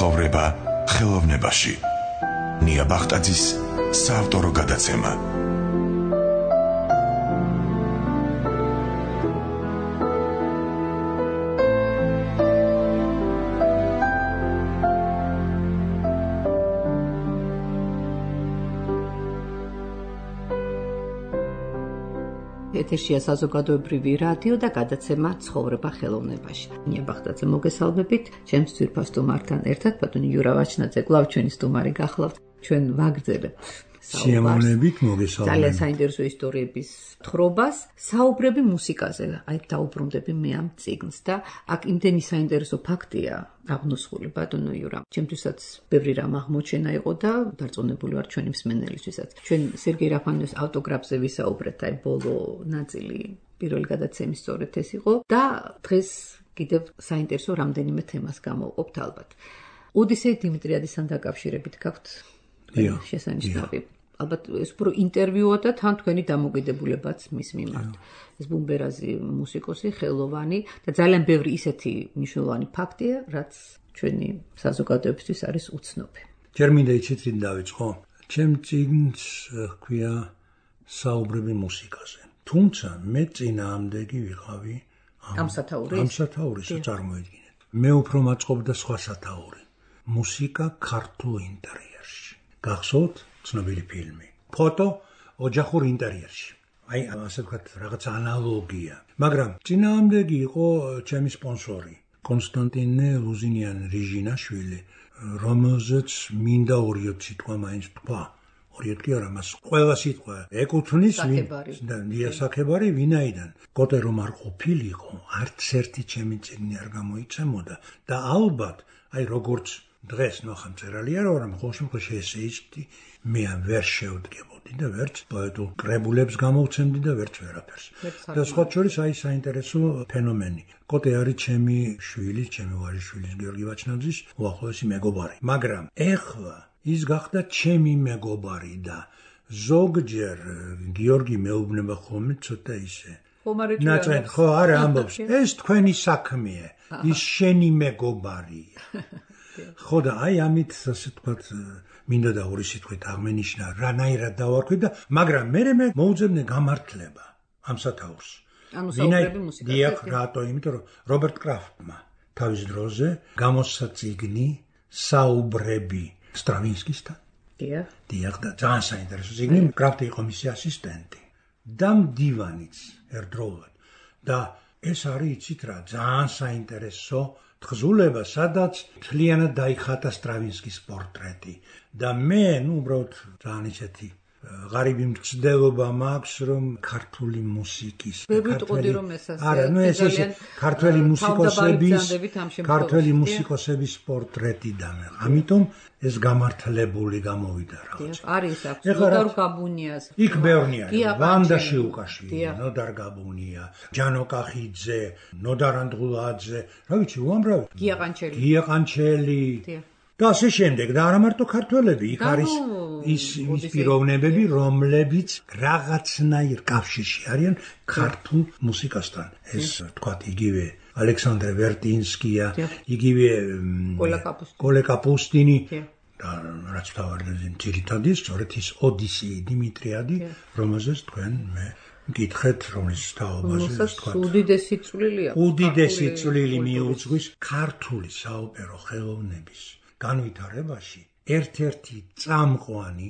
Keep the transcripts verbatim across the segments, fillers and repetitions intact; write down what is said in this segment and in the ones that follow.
ცხოვრება ხელოვნებაში. ნია ბახტაძის საავტორო გადაცემა. ეთერშია საზოგადოებრივი რადიო და გადაცემა ცხოვრება ხელოვნებაში. ნია ბახტაძე მოგესალმებით. ჩემს ძვირფას სტუმართან ერთად ბატონი იურა ვაჩნაძე კვლავ ჩვენი სტუმარი გახლავთ. ჩვენ ვაგრძელებთ საუბრებით მოგესალმებით. ძალიან საინტერესო ისტორიების თხრობას, საუბრები მუსიკაზე. აი დაუბრუნდები მე ამ წიგნს და აქ იმდენი საინტერესო ფაქტია აღნოსხული ბატონო იურა. ჩემთვისაც ბევრი რამ აღმოჩენა იყო და დარწმუნებული ვარ ჩვენი მსმენელისთვისაც. ჩვენ სერგეი რაფანინის ავტოგრაფზე ვისაუბრეთ, აი ბოლო ნაწილი პირველი გადაცემის სწორედ ეს იყო და დღეს კიდევ საინტერესო რამდენიმე თემას გამოვყოფთ ალბათ. ოდისეი დიმიტრიადისთან დაკავშირებით გაქვთ შესანიშნავი. ალბათ ეს უფრო ინტერვიუა და თან თქვენი დამოკიდებულებაც მის მიმართ. ეს ბუმბერაზი მუსიკოსი, ხელოვანი და ძალიან ბევრი ისეთი მნიშვნელოვანი ფაქტია, რაც ჩვენი საზოგადოებისთვის არის უცნობი. ჯერ მინდა იცით რით დავიწყო. ჩემ წიგნს ჰქვია საუბრები მუსიკაზე. თუმცა მე წინააღმდეგი ვიყავი ამ სათაურის. ამ სათაურის წარმოიდგინეთ. მე უფრო მაწყობდა სხვა სათაური. მუსიკა ქართულ ინტერიერში. გახსოვთ? ცნობილი ფილმი. ფოტო ოჯახურ ინტერიერში. აი, ასე ვთქვათ, რაღაც ანალოგია. მაგრამ წინააღმდეგი იყო ჩემი სპონსორი, კონსტანტინე ლუზინიანი რიჟინაშვილი, რომელზეც მინდა ორიოდ სიტყვა მაინც თქვა. ორიოდ კი არა, მას ყველა სიტყვა ეკუთვნის და დიასაქებარი ვინაიდან. კოტე რომ არ ყოფილიყო, არც ერთი ჩემი წიგნი არ გამოიცემოდა და ალბათ, აი როგორც დღეს ნახა მწერალი არა, მაგრამ ყოველ შემთხვევაში ესეისტი მე ამ ვერ შევდგებოდი და ვერც პოეტულ კრებულებს გამოვცემდი და ვერც ვერაფერს. და სხვა შორის აი საინტერესო ფენომენი. კოტე არის ჩემი შვილი, ჩემი ვაჟიშვილის გიორგი ვაჩნაძის უახლოესი მეგობარი. მაგრამ ეხლა ის გახდა ჩემი მეგობარი და ზოგჯერ გიორგი მეუბნება ხოლმე ცოტა ისე. ნაწყენ ხო არა ამბობს, ეს თქვენი საქმეა, ის შენი მეგობარია. ხო და აი ამით ასე თქვათ მინდა და ორი სიტყვით აღმენიშნა რანაირად დავარქვი და მაგრამ მე მე მოუძებნე გამართლება ამ სათაურს. ანუ საუბრები მუსიკაზე. დიახ, რატო? იმიტომ რომ რობერტ კრაფტმა თავის დროზე გამოსცა წიგნი საუბრები სტრავინსკისთან. დიახ. დიახ და ძალიან საინტერესო წიგნი. კრაფტი იყო მისი ასისტენტი და მდივანიც ერთდროულად. და ეს არის იცით რა, ძალიან საინტერესო თხზულება, სადაც მთლიანად დაიხატა სტრავინსკის პორტრეტი და მე, ნუ უბრალოდ ძალიან ისეთი ღარიბი მცდელობა მაქვს, რომ ქართული მუსიკის არა, ნუ ეს ეს ქართველი მუსიკოსების ქართველი მუსიკოსების პორტრეტი და მე. ამიტომ ეს გამართლებული გამოვიდა რაღაც. არის აქ ნოდარ გაბუნიას. იქ ბევრი არის. ვანდა შიუკაშვილი, ნოდარ გაბუნია, ჯანო კახიძე, ნოდარ ანდღულაძე, რა ვიცი, უამრავი. გია ყანჩელი. გია ყანჩელი. და ასე შემდეგ და არა მარტო ქართველები, იქ არის ის ის პიროვნებები, რომლებიც რაღაცნაირ კავშირში არიან ქართულ მუსიკასთან. ეს თქვათ იგივე ალექსანდრე ვერტინსკია, იგივე კოლე კაპუსტინი და რაც თავარია ძირითადი, სწორედ ის ოდისეი დიმიტრიადი, რომელზეც თქვენ მე მკითხეთ, რომლის თაობაზე თქვათ. უდიდესი წვლილია. უდიდესი წვლილი მიუძღვის ქართული საოპერო ხელოვნების განვითარებაში ერთ-ერთი წამყვანი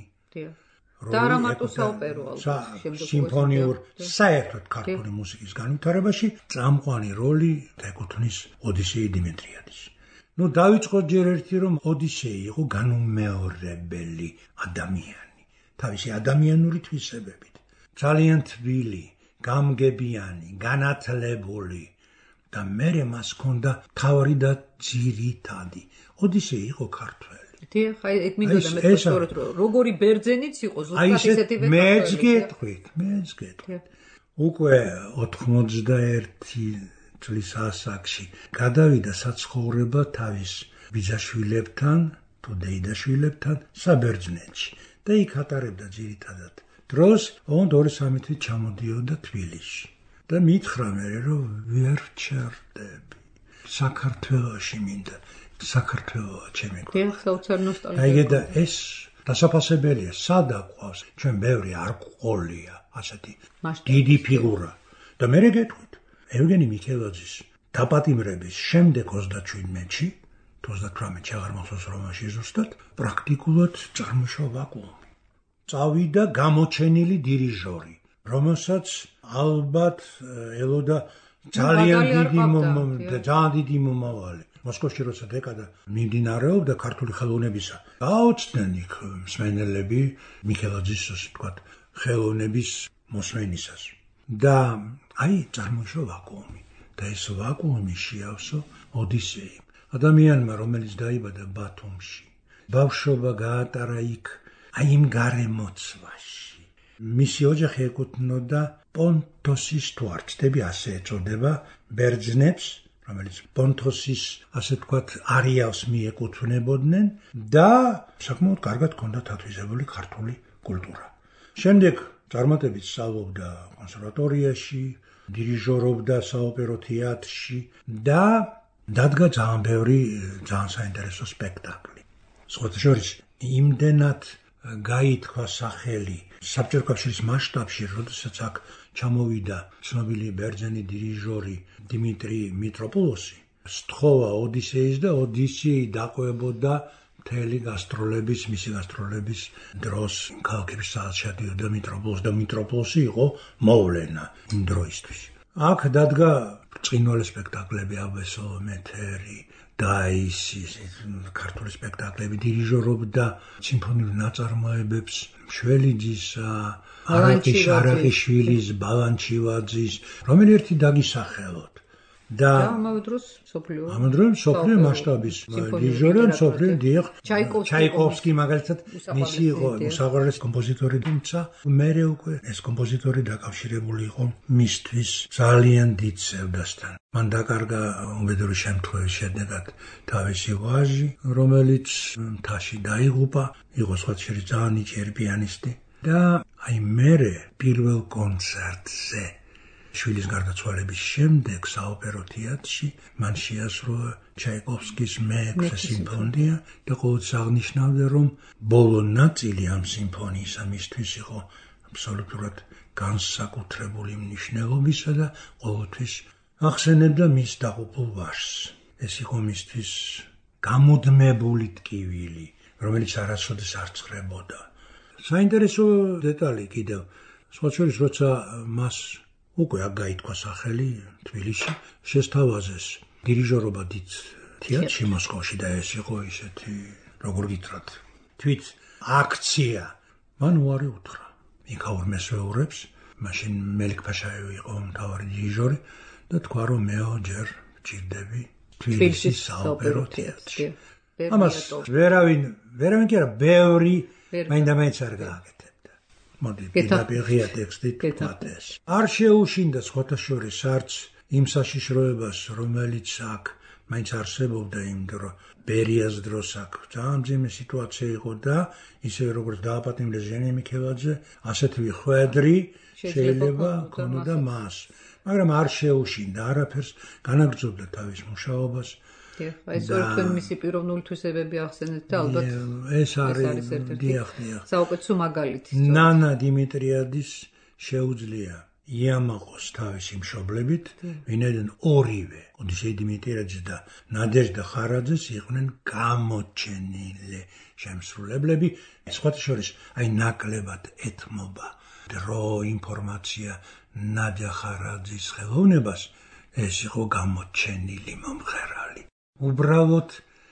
და არა მარტო საოპერო სიმფონიურ საერთოდ ქართული მუსიკის განვითარებაში წამყვანი როლი ეკუთვნის ოდისეი დიმიტრიადის. ნუ დავიწყოთ ჯერ ერთი რომ ოდისეი იყო განუმეორებელი ადამიანი თავისი ადამიანური თვისებებით, ძალიან თბილი, გამგებიანი, განათლებული და მერე მას ჰქონდა თავარი და ძირითადი. ოდისეი იყო ქართველი. დიახ, აი ეგ მინდოდა მე სწორედ რომ როგორი ბერძენიც იყო ზუსტად ისეთი ვეფხველი. მეც გეტყვით, მეც გეტყვით. უკვე ოთხმოცდაერთი წლის ასაკში გადავიდა საცხოვრება თავის ბიძაშვილებთან თუ დეიდაშვილებთან საბერძნეთში და იქ ატარებდა ძირითადად დროს, ოღონდ ორი-სამი თვით ჩამოდიოდა თბილისში და მითხრა მე რომ ვერ ჩერდები. საქართველოში მინდა საქართველოა ჩემი გქონდა. დიახ, საოცარ ნოსტალგია. აი და ეს დასაფასებელია, სადა ყავს, ჩვენ ბევრი არ ყოლია, ასეთი დიდი ფიგურა. და მე გეტყვით, ევგენი მიქელაძის დაპატიმრების შემდეგ ოცდაჩვიდმეტში, ოცდათვრამეტში აღარ მახსოვს რომაში ზუსტად, პრაქტიკულად წარმოიშვა ვაკუუმი. წავიდა გამოჩენილი დირიჟორი, რომელსაც ალბათ ელოდა ძალიან დიდი და ძალიან დიდი მომავალი. მოსკოვში როცა დეკადა მიმდინარეობდა ქართული ხელოვნებისა, გაუჩნდნენ იქ მსმენელები მიქელაძის, ასე ვთქვათ, ხელოვნების მოსმენისას. და აი წარმოიშვა ვაკუუმი. და ეს ვაკუუმი შეავსო ოდისეი. ადამიანმა, რომელიც დაიბადა ბათუმში, ბავშვობა გაატარა იქ, აი იმ გარემოცვაში. მისი ოჯახი ეკუთვნოდა პონთოსის თუ არ ვცდები, ასე ეწოდება ბერძნებს, რომელიც პონთოსის, ასე ვთქვათ, არიავს მიეკუთვნებოდნენ და საკმაოდ კარგად ჰქონდათ ათვისებული ქართული კულტურა. შემდეგ წარმატებით სწავლობდა კონსერვატორიაში, დირიჟორობდა საოპერო თეატრში და დადგა ძალიან ბევრი ძალიან საინტერესო სპექტაკლი. სხვათა შორის, იმდენად გაითქვა სახელი საბჭოთა კავშირის მასშტაბში, როდესაც აქ ჩამოვიდა ცნობილი ბერძენი დირიჟორი დიმიტრი მიტროპულოსი, სთხოვა ოდისეის და ოდისეი დაყვებოდა მთელი გასტროლების, მისი გასტროლების დროს ქალაქების სადაც შედიოდა მიტროპულოსი და მიტროპულოსი იყო მოვლენა იმ დროისთვის. აქ დადგა ბრწყინვალე სპექტაკლები, აბესო, მეთერი, დაისი, ქართული სპექტაკლები, დირიჟორობდა სიმფონიურ ნაწარმოებებს, მშველიძისა, არაყიშვილის, ბალანჩივაძის, რომელი ერთი დაგისახელოთ. და ამავე დროს სოფლიო ამავე დროს სოფლიო მასშტაბის დირიჟორი, სოფლიო დიახ, ჩაიკოვსკი მაგალითად მისი იყო უსაყვარლესი კომპოზიტორი, თუმცა მერე უკვე ეს კომპოზიტორი დაკავშირებული იყო მისთვის ძალიან დიდ სევდასთან. მან დაკარგა უბედური შემთხვევის შედეგად თავისი ვაჟი, რომელიც მთაში დაიღუპა, იყო სხვათა შორის ძალიან ნიჭიერი პიანისტი და აი მერე პირველ კონცერტზე შვილის გარდაცვალების შემდეგ საოპერო თეატრში მან შეასრულა ჩაიკოვსკის მეექვსე სიმფონია და ყოველთვის აღნიშნავდა, რომ ბოლო ნაწილი ამ სიმფონიისა მისთვის იყო აბსოლუტურად განსაკუთრებული მნიშვნელობისა და ყოველთვის ახსენებდა მის დაღუპულ ვაჟს. ეს იყო მისთვის გამუდმებული ტკივილი, რომელიც არასოდეს არ ცხრებოდა. საინტერესო დეტალი კიდევ, სხვათა შორის, როცა მას უკვე აქ გაითქვა სახელი თბილისში, შესთავაზეს დირიჟორობა დიდ თეატრში მოსკოვში და ეს იყო ისეთი, როგორ გითხრათ, თვით აქცია. მან უარი უთხრა იქაურ მესვეურებს, მაშინ მელიქ-ფაშაევი იყო მთავარი დირიჟორი და თქვა, რომ მეო ჯერ ვჭირდები თბილისის საოპერო თეატრში. ამას ვერავინ, ვერავინ კი არა, ბევრი მაინდა-მაინც არ გააკეთებდა. მოდი, პირდაპირ ტექსტით ვთქვათ ეს. არ შეუშინდა სხვათა შორის არც იმ საშიშროებას, რომელიც აქ მაინც არსებობდა იმ დრო, ბერიას დროს აქ ძალიან მძიმე სიტუაცია იყო და ისე როგორც დააპატიმრეს ჟენი მიქელაძე, ასეთივე ხვედრი შეიძლება ქონოდა მას. მაგრამ არ შეუშინდა არაფერს, განაგრძობდა თავის მუშაობას. აი სწორედ მისი პიროვნული თვისებები ახსენეთ და ალბათ ეს არის დიახ, დიახ. საუკეთესო მაგალითი. ნანა დიმიტრიადის შეუძლია იამაყოს თავისი მშობლებით, ვინაიდან ორივე, ოდისეი დიმიტრიაძე და ნადეჟდა ხარაძეს იყვნენ გამოჩენილი შემსრულებლები. სხვათა შორის, აი ნაკლებად ეთმობა დრო, ინფორმაცია ნადია ხარაძის ხელოვნებას, ეს იყო გამოჩენილი მომღერალი. უბრალოდ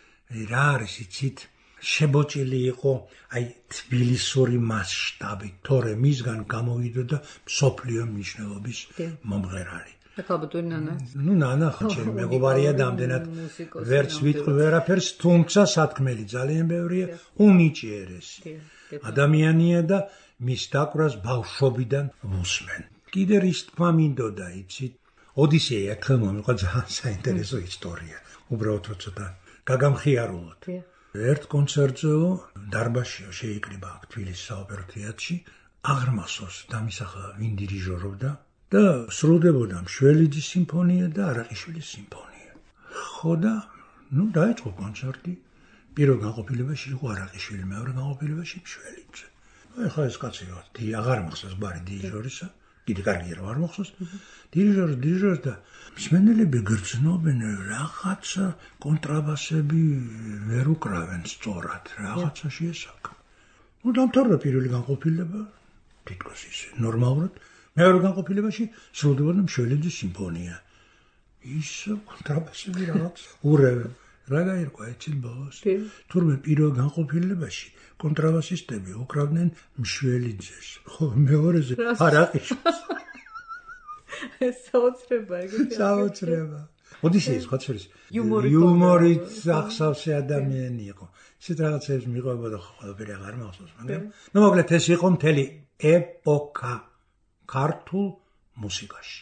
რა არის იცით, შებოჭილი იყო აი თბილისური მასშტაბით, თორე მისგან გამოვიდოდა მსოფლიო მნიშვნელობის მომღერალი. აკალბატ ნანა. ნუ ნანა ხო ჩემი მეგობარია და ამდენად ვერც ვიტყვი ვერაფერს, თუმცა სათქმელი ძალიან ბევრია, უნიჭიერესი ადამიანია და მის დაკვრას ბავშვობიდან ვუსმენ. კიდე რის თქმა მინდოდა იცით, ოდისეი ერთხელ მომიყვა ძალიან საინტერესო ისტორია. უბრალოდ ცოტა გაგამხიარულოთ. ერთ კონცერტზეო დარბაზშიო შეიკრიბა თბილისის საოპერო თეატრში, აღარ მახსოვს დამისახა ვინ დირიჟორობდა და სრულდებოდა მშველიძის სიმფონია და არაყიშვილის სიმფონია. ხო და ნუ დაიწყო კონცერტი. პირველ განყოფილებაში იყო არაყიშვილი, მეორე განყოფილებაში მშველიძე. ეხლა ეს კაცი დი აღარ მახსოვს ბარი დირიჟორისა, კიდე კარიერა არ მახსოვს. დირიჟორი, დირიჟორი და მსმენელები გრძნობენ რაღაცა კონტრაბასები ვერ უკრავენ სწორად, რაღაცაში ესაკა. ნუ დამთავრდა პირველი განყოფილება, თითქოს ისე ნორმალურად. მეორე განყოფილებაში სრულდებოდა მშველიძის სიმფონია. ის კონტრაბასები რაღაც ურევენ. რა გაირკვა ეცილ ბოლოს? თურმე პირველ განყოფილებაში კონტრაბასისტები უკრავდნენ მშველიძეს, ხო მეორეზე არაყიშვს. ეს საოცრება ეგეთი. საოცრება. ოდისეის ხოცერის იუმორით ახსავსე ადამიანი იყო. ისეთ რაღაცებს მიყვებოდა ხო ყველაფერი აღარ მახსოვს, მაგრამ ნუ მოკლედ ეს იყო მთელი ეპოქა ქართულ მუსიკაში.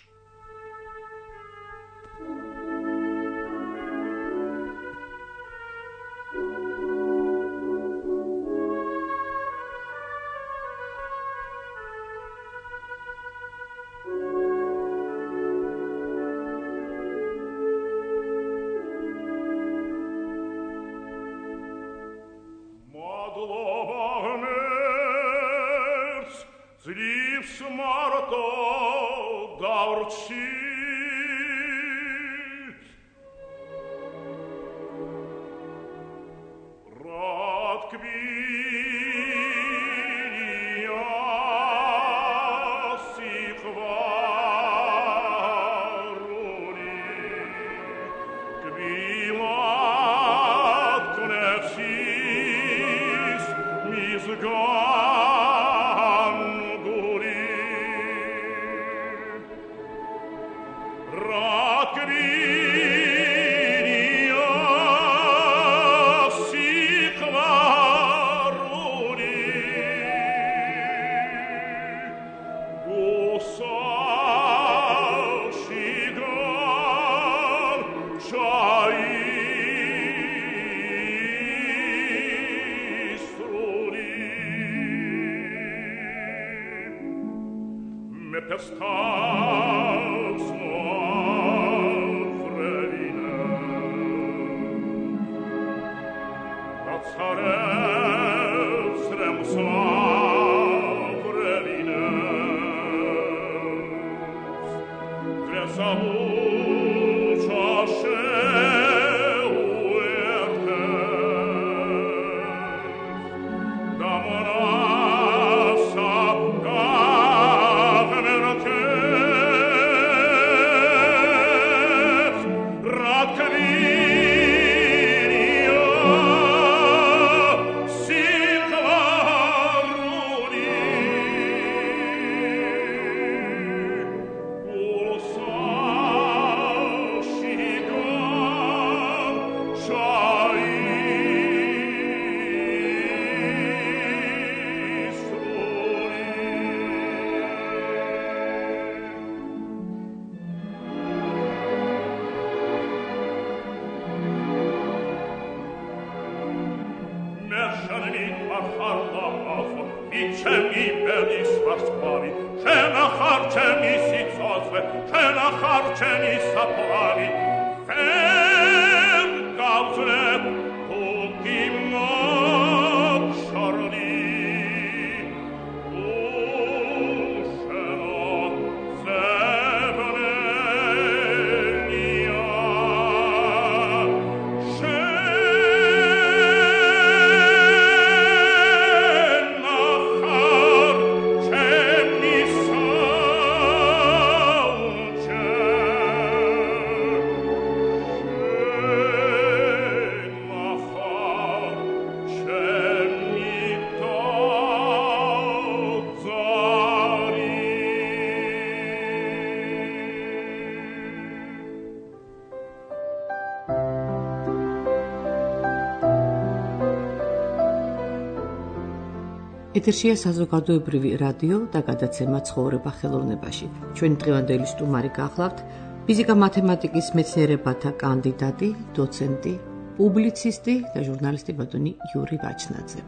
ეთერშია საზოგადოებრივი რადიო და გადაცემა ცხოვრება ხელოვნებაში. ჩვენი დღევანდელი სტუმარი გახლავთ ფიზიკა-მათემატიკის მეცნიერებათა კანდიდატი, დოცენტი, პუბლიცისტი და ჟურნალისტი ბატონი იური ვაჩნაძე.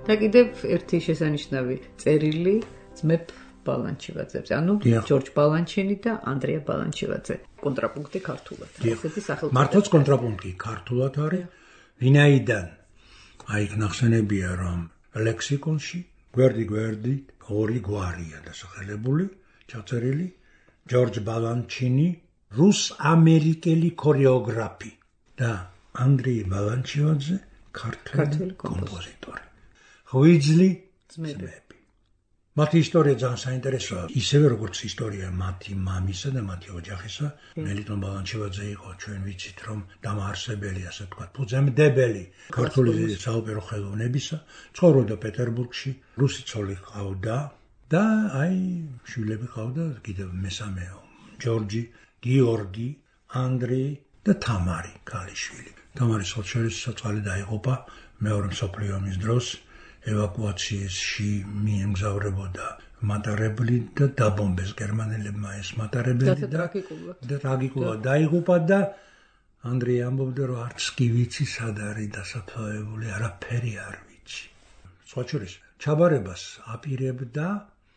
და კიდევ ერთი შესანიშნავი წერილი ძმებ ბალანჩივაძეებზე, ანუ ჯორჯ ბალანჩინი და ანდრია ბალანჩივაძე. კონტრაპუნქტი ქართულად. ესეთი სახელწოდება. მართლაც კონტრაპუნქტი ქართულად არის. ვინაიდან აი ნახსენებია რომ ლექსიკონში გვერდი გვერდი ორი გვარია დასახელებული, ჩაწერილი ჯორჯ ბალანჩინი, რუს-ამერიკელი ქორეოგრაფი და ანდრეი ბალანჩივაძე, ქართველი კომპოზიტორი. ღვიძლი ძმები. მათი ისტორია ძალიან საინტერესოა, ისევე როგორც ისტორია მათი მამისა და მათი ოჯახისა. მელიტონ ბალანჩივაძე იყო, ჩვენ ვიცით, რომ დამაარსებელი, ასე ვთქვათ, ფუძემდებელი ქართული საოპერო ხელოვნებისა, ცხოვრობდა პეტერბურგში, რუსი ცოლი ჰყავდა და აი შვილები ჰყავდა კიდევ მესამეო, ჯორჯი, გიორგი, ანდრეი და თამარი, ქალიშვილი. თამარი სოციალისტ-სოციალი დაიღუპა მეორე მსოფლიო ომის დროს. ევაკუაციაში მიემგზავრებოდა მატარებლი და დაბომბეს გერმანელებმა ეს მატარებელი და ტრაგიკულად დაიღუპა და ანდრეი ამბობდა რომ არც კი ვიცი სად არის დასაფლავებული, არაფერი არ ვიცი. სხვა შორის ჩაბარებას აპირებდა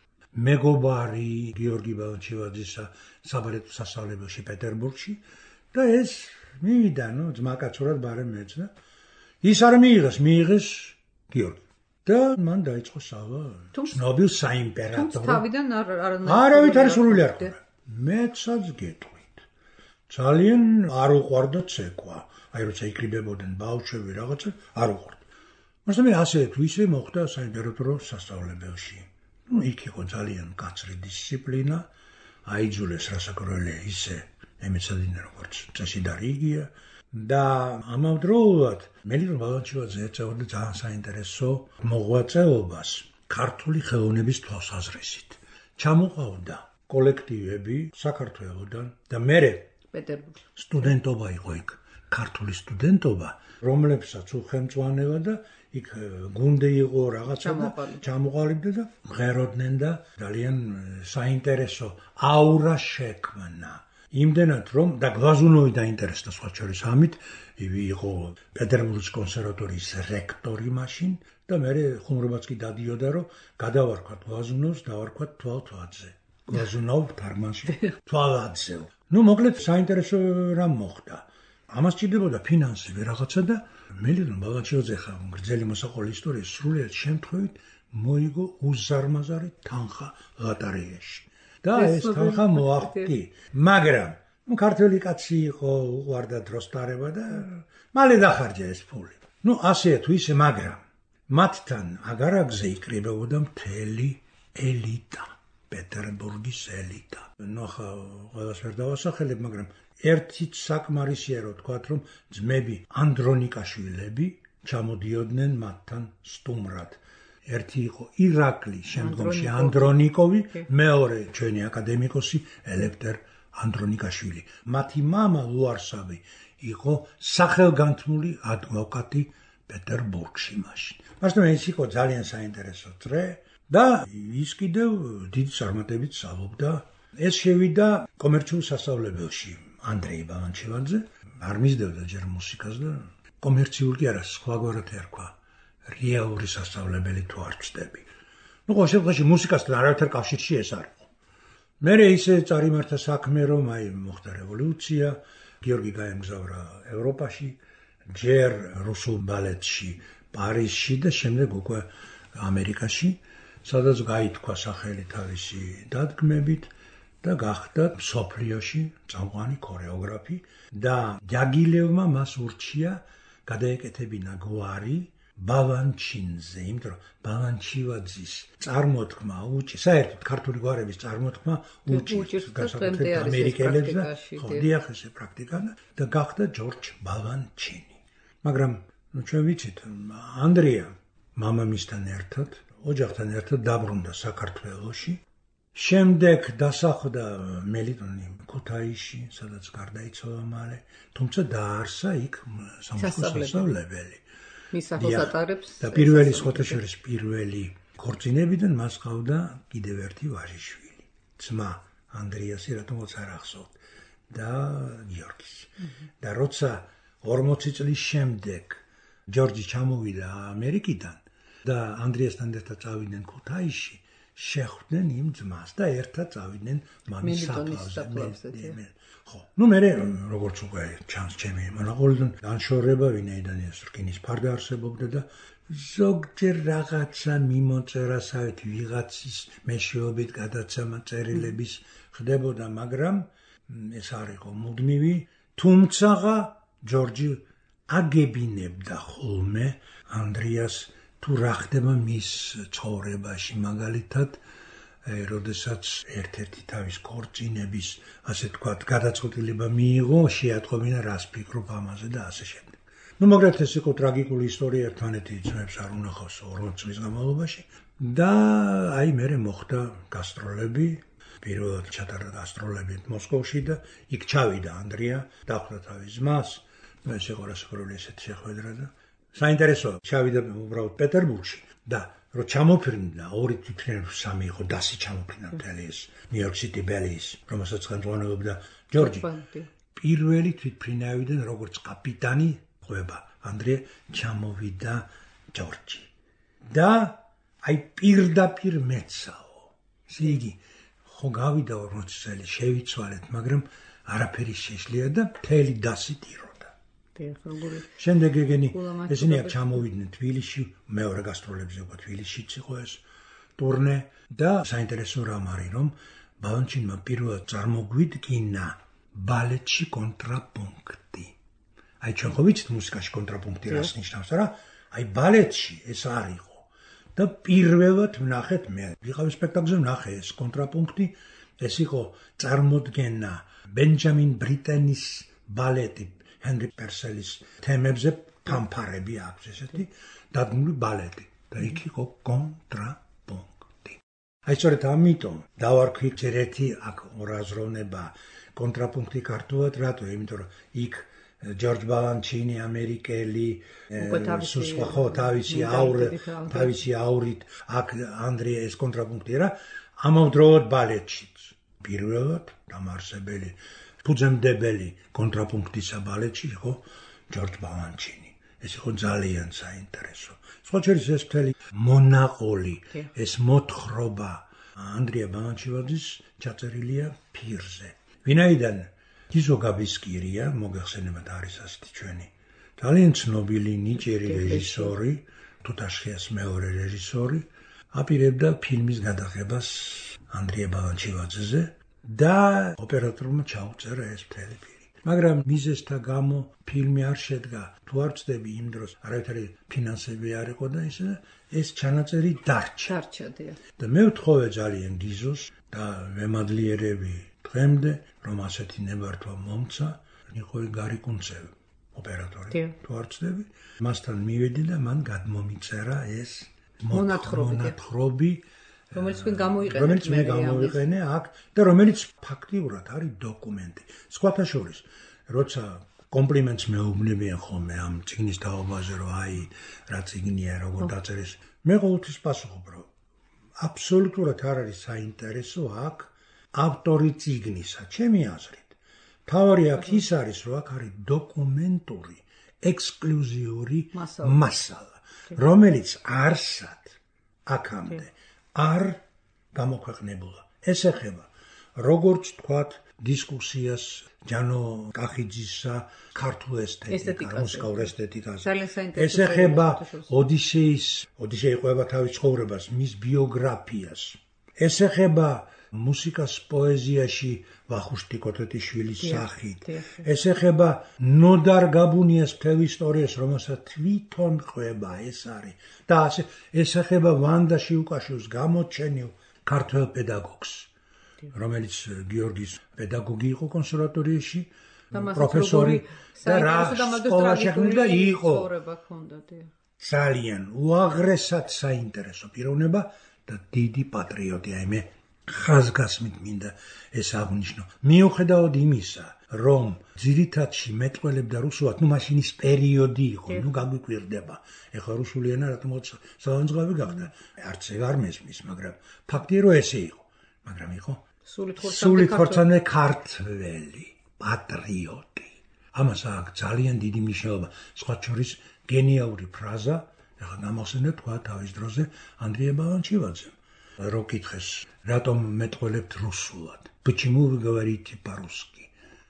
მეგობარი გიორგი ბალანჩივაძისა საბალეტო სასწავლებელში პეტერბურგში და ეს მივიდა, ნუ ძმაკაცურად ბარემ მეცდა. ის არ მიიღეს, მიიღეს გიორგი. და მან დაიწყო სწავლა ცნობილ საიმპერატორო. თავიდან არავით არ სრული არ ხდება. მეცაც გეტყვით. ძალიან არ უყვარდა ცეკვა. აი როცა იკრიბებოდნენ ბავშვები რაღაცა, არ უყვარდა. მაგრამ მე ასე თუ ისე მოხდა საიმპერატორო სასწავლებელში. ნუ იქ იყო ძალიან კაცრი დისციპლინა, აიძულეს რასაკვირველია ისე ემეცადინა როგორც წესი და რიგია. და ამავდროულად მელიტონ ბალანჩივაძე ეწეოდა ძალიან საინტერესო მოღვაწეობას ქართული ხელოვნების თვალსაზრისით. ჩამოყავდა კოლექტივები საქართველოსდან და მერე პეტერბურგში სტუდენტობა იყო იქ, ქართული სტუდენტობა, რომლებსაც უხელმწვანევა და იქ გუნდი იყო რაღაცა და ჩამოყალიბდა და მღეროდნენ და ძალიან საინტერესო აურა შექმნა. იმდენად რომ და გლაზუნოვი დაინტერესდა სხვა შორის ამით, იყო პეტერბურგის კონსერვატორიის რექტორი მაშინ და მე ხუმრობაც კი დადიოდა რომ გადავარქვათ გლაზუნოვს, დავარქვათ თვალთვაძე. გლაზუნოვ თარგმანში თვალთვაძე. ნუ მოკლედ საინტერესო რამ მოხდა. ამას ჭირდებოდა ფინანსები რაღაცა და მელიტონ ბალანჩივაძე ხა გრძელი მოსაყოლის ისტორიის სრულიად შემთხვევით მოიგო უზარმაზარი თანხა ლოტარეაში. და ეს თანხა მოახტი. მაგრამ ქართველი კაცი იყო, უყვარდა დროს ტარება და მალე დახარჯა ეს ფული. ნუ ასე თუ ისე, მაგრამ მათთან აგარაკზე იკრიბებოდა მთელი ელიტა, პეტერბურგის ელიტა. ნუ ახლა ყველას ვერ დავასახელებ, მაგრამ ერთით საკმარისია რომ თქვათ, რომ ძმები ანდრონიკაშვილები ჩამოდიოდნენ მათთან სტუმრად. ერთი იყო ირაკლი, შემდგომში ანდრონიკოვი, მეორე ჩვენი აკადემიკოსი ელეფტერ ანდრონიკაშვილი. მათი მამა ლუარსაბი იყო სახელგანთმული ადვოკატი პეტერბურგში მაშინ. მაგრამ ეს იყო ძალიან საინტერესო წრე და ის კიდევ დიდი წარმატებით სწავლობდა. ეს შევიდა კომერციულ სასწავლებელში ანდრეი ბალანჩივაძე, არ მისდევდა ჯერ მუსიკას და კომერციულ კი არა, სხვაგვარად ერქვა. რეალური სასწავლებელი თუ არ ვწდები. ნუ ყოველ შემთხვევაში მუსიკასთან არავითარ კავშირში ეს არ იყო. მერე ისე წარიმართა საქმე, რომ აი მოხდა რევოლუცია, გიორგი გაემგზავრა ევროპაში, ჯერ რუსულ ბალეტში, პარიზში და შემდეგ უკვე ამერიკაში, სადაც გაითქვა სახელი თავისი დადგმებით და გახდა მსოფლიოში წამყვანი ქორეოგრაფი და ჯაგილევმა მას ურჩია გადაეკეთებინა გვარი ბალანჩინზე, იმიტომ რომ ბალანჩივაძის წარმოთქმა უჭირს, საერთოდ ქართული გვარების წარმოთქმა უჭირს განსაკუთრებით ამერიკელებს და ხოდიახ ესე პრაქტიკა და გახდა ჯორჯ ბალანჩინი. მაგრამ ჩვენ ვიცით, ანდრია მამამისთან ერთად, ოჯახთან ერთად დაბრუნდა საქართველოში. შემდეგ დასახლდა მელიტონი ქუთაისში, სადაც გარდაიცვალა მალე, თუმცა დააარსა იქ სასწავლებელი. მის სახელს ატარებს და პირველი სხვათა შორის პირველი ქორწინებიდან მას ჰყავდა კიდევ ერთი ვაჟიშვილი, ძმა ანდრიასი, რატომაც არ ახსოვთ, და გიორგის. და როცა ორმოცი წლის შემდეგ ჯორჯი ჩამოვიდა ამერიკიდან, და ანდრიასთან ერთად წავიდნენ ქუთაისში, შეხვდნენ იმ ძმას და ერთად წავიდნენ მამის საფლავზე. ხო, ну მე როგორც უკვე ჩანს ჩემი მონაყოლიდან განშორება ვინაიდან ეს რკინის ფარდა არსებობდა და ზოგჯერ რაღაცა მიმოწერასავით ვიღაცის მეშვეობით გადაცემა წერილების ხდებოდა, მაგრამ ეს არ იყო მუდმივი, თუმცა ჯორჯი აგებინებდა ხოლმე ანდრიას თუ რა ხდება მის ცხოვრებაში, მაგალითად როდესაც ერთ-ერთი თავის ქორწინების, ასე ვთქვათ, გადაწყვეტილება მიიღო, შეატყობინა რას ფიქრობ ამაზე და ასე შემდეგ. ну მაგრამ ეს იყო ტრაგიკული ისტორია, ერთმანეთი ძმებს არ უნახავს ორმოც წლის განმავლობაში და აი მერე მოხდა გასტროლები, პირველად ჩატარდა გასტროლები მოსკოვში და იქ ჩავიდა ანდრია, დახვდა თავის ძმას, ну ეს იყო რასაკვირველი ესეთი შეხვედრა და საინტერესოა, ჩავიდა უბრალოდ პეტერბურგში და რო ჩამოფრინდა, ორი თვითმფრინავი სამი იყო დასი ჩამოფრინდა მთელი ეს ნიუ-იორკ სიტი ბელის, რომელსაც ხელმძღვანელობდა ჯორჯი. პირველი თვითმფრინავიდან როგორც კაპიტანი ყვება ანდრია ჩამოვიდა ჯორჯი. და აი პირდაპირ მეცაო. იგი ხო გავიდა ორმოც წელი შევიცვალეთ, მაგრამ არაფერი შეშლია და მთელი დასი ტიროდა. შემდეგ ეგენი ესენი აქ ჩამოვიდნენ თბილისში, მეორე გასტროლებზე უკვე თბილისშიც იყო ეს ტურნე და საინტერესო რამ არის, რომ ბალანჩინმა პირველად წარმოგვიდგინა ბალეტში კონტრაპუნქტი. აი ჩვენ ხო ვიცით მუსიკაში კონტრაპუნქტი რას ნიშნავს, რა? აი ბალეტში ეს არ იყო. და პირველად ვნახეთ მე, ვიყავი სპექტაკლზე ვნახე ეს კონტრაპუნქტი, ეს იყო წარმოდგენა ბენჯამინ ბრიტენის ბალეტი ჰენრი პერსელის თემებზე ფანფარები აქვს ესეთი დადგმული ბალეტი და იქ იყო კონტრაპუნქტი. აი სწორედ ამიტომ დავარქვი ერთი აქ ორაზროვნება კონტრაპუნქტი ქართულად, რატო? იმიტომ რომ იქ ჯორჯ ბალანჩინი ამერიკელი, სუსხვა ხო თავისი აურით, თავისი აურით აქ ანდრია ეს კონტრაპუნქტი რა, ამავდროულად ბალეტშიც. პირველად დამარსებელი ფუძემდებელი კონტრაპუნქტისა ბალეტში იყო ჯორჯ ბალანჩინი. ეს იყო ძალიან საინტერესო. სხვა შორის ეს მთელი მონაყოლი, ეს მოთხრობა ანდრია ბალანჩივაძის ჩაწერილია ფირზე. ვინაიდან გიზო გაბისკირია, მოგეხსენებათ არის ასეთი ჩვენი ძალიან ცნობილი ნიჭიერი რეჟისორი, თუთაშხიას მეორე რეჟისორი, აპირებდა ფილმის გადაღებას ანდრია ბალანჩივაძეზე და ოპერატორმა ჩაუწერა ეს მთელი ფილმი. მაგრამ მიზეზთა გამო ფილმი არ შედგა, თუ არ ვწდები იმ დროს არავითარი ფინანსები არ იყო და ისე ეს ჩანაწერი დარჩა. და მე ვთხოვე ძალიან გიზოს და ვემადლიერები დღემდე, რომ ასეთი ნებართვა მომცა, ნიკოლი გარიკუნცევი ოპერატორი. თუ არ ვწდები, მასთან მივედი და მან გადმომიწერა ეს მონათხრობი, რომელიც მე გამოიყენე, რომელიც მე გამოიყენე აქ და რომელიც ფაქტიურად არის დოკუმენტი. სხვათა შორის, როცა კომპლიმენტს მეუბნებიან ხოლმე ამ წიგნის თაობაზე, რომ აი რა წიგნია, როგორ დაწერეს, მე ყოველთვის პასუხობ, რომ აბსოლუტურად არ არის საინტერესო აქ ავტორი წიგნისა, ჩემი აზრით. თავარი აქ ის არის, რომ აქ არის დოკუმენტური, ექსკლუზიური მასალა, რომელიც არსად აქამდე არ გამოქვეყნებულა. ეს ეხება როგორც თქვათ დისკუსიას ჯანო კახიძისა ქართულ ესთეტიკას, მუსიკალურ ესთეტიკას. ეს ეხება ოდისეის, ოდისეი ყვება თავის ცხოვრებას, მის ბიოგრაფიას. ეს ეხება მუსიკას პოეზიაში ვახუშტი კოთეტიშვილის სახით. ეს ეხება ნოდარ გაბუნიას მთელ ისტორიას, რომელსაც თვითონ ყვება ეს არის. და ასე ეს ეხება ვანდა შიუკაშვილს გამოჩენილ ქართველ პედაგოგს, რომელიც გიორგის პედაგოგი იყო კონსერვატორიაში, პროფესორი და რა სკოლა შექმნიდა იყო. ძალიან უაღრესად საინტერესო პიროვნება და დიდი პატრიოტი, აი მე ხაზგასმით მინდა ეს აღვნიშნო. მიუხედავად იმისა, რომ ძირითადში მეტყველებდა რუსულად, ну მაშინ ის პერიოდი იყო, ну გაგვიკვირდება. ეხლა რუსული ენა რატომაც სალანძღავი გახდა. არც არ მესმის, მაგრამ ფაქტია რომ ესე იყო. მაგრამ იყო სულით ხორცამდე ქართველი, პატრიოტი. ამას აქვს ძალიან დიდი მნიშვნელობა. სხვა შორის გენიალური ფრაზა ეხლა გამახსენეთ თქვა თავის დროზე ანდრია ბალანჩივაძემ რო კითხეს რატომ მეტყველებთ რუსულად почему вы говорите по-русски